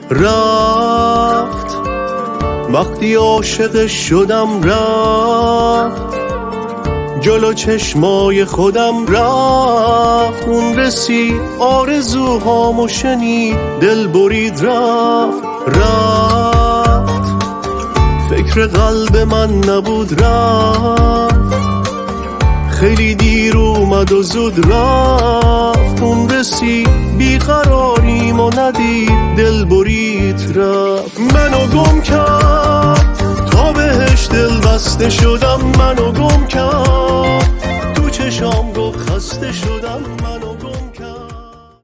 رفت، وقتی عاشق شدم رفت، جلو چشمای خودم رفت. اون رسید آرزوهامو شنید، دل برید رفت. فکر قلب من نبود رفت، خیلی دیر اومد و زود رفت. اون رسید بیقراریم و ندید، دل برید رفت. منو گم کرد تا بهش دل بسته شدم، منو گم کرد تو چشام گفت خسته شدم، منو